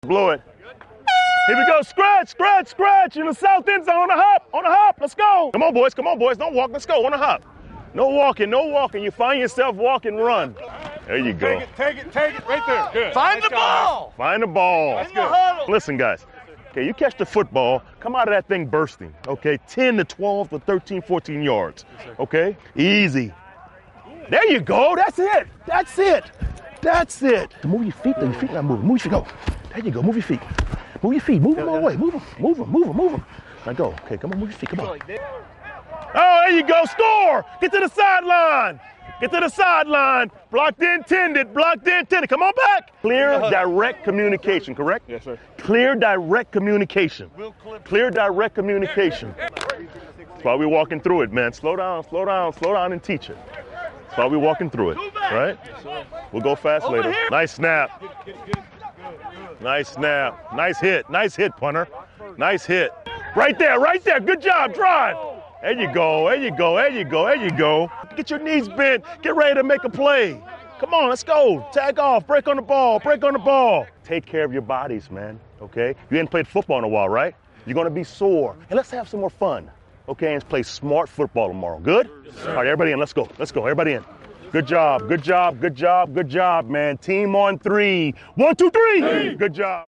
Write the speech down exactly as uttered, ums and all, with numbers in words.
Blow it. Here we go. Scratch, scratch, scratch. In the south end zone. On the hop. On the hop. Let's go. Come on, boys. Come on, boys. Don't walk. Let's go. On the hop. No walking. No walking. You find yourself walking, run. There you go. Take it, take it, take it. Right there. Good. Find nice the job, ball. man. Find the ball. That's good. Listen, guys. Okay, you catch the football, come out of that thing bursting, okay? ten to twelve to thirteen, fourteen yards, okay? Easy. There you go. That's it. That's it. That's it. Move your feet. Your feet not moving. Move your feet. Go. There you go. Move your feet. Move your feet. Move them all the way. Move them. Move them. Move them. Move them. Now go. Okay, come on. Move your feet. Come on. Oh, there you go. Score. Get to the sideline. Get to the sideline. Blocked intended. Blocked intended. Come on back. Clear, direct communication, correct? Yes, sir. Clear, direct communication. Clear, direct communication. That's why we're walking through it, man. Slow down, slow down, slow down and teach it. That's why we're walking through it, right? We'll go fast later. Nice snap. Nice snap. Nice hit. Nice hit, punter. Nice hit. Right there, right there. Good job. Drive. There you go. There you go. There you go. There you go. Get your knees bent. Get ready to make a play. Come on, let's go. Tag off. Break on the ball. Break on the ball. Take care of your bodies, man. Okay? You ain't played football in a while, right? You're going to be sore. And let's have some more fun. Okay? And play smart football tomorrow. Good? Yes, all right, everybody in. Let's go. Let's go. Everybody in. Good job. Good job. Good job. Good job, man. Team on three. One, two, three. Good job.